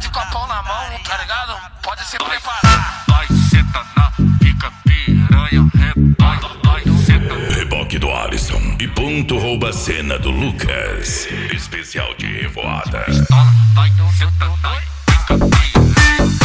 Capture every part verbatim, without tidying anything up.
de copão na mão, tá ligado? Pode se preparar. Vai, senta na pica, piranha, reboque, vai, senta. Reboque do Alisson e ponto rouba a cena do Lucas. Especial de revoada. Vai, senta na pica, piranha.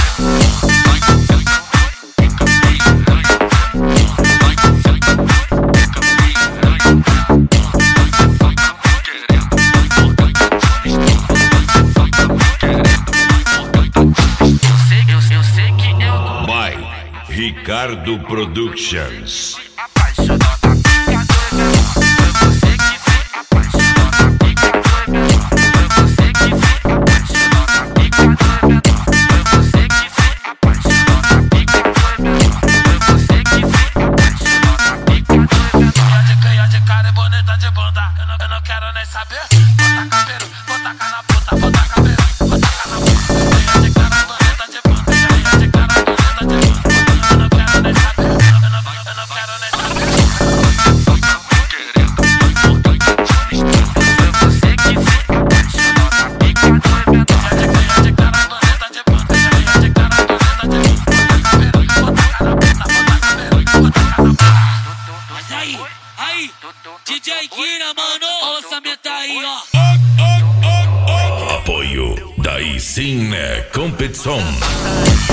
Ricardo Productions. Aí, D J Kira, mano, o lançamento aí, ó. Apoio, daí sim é competição.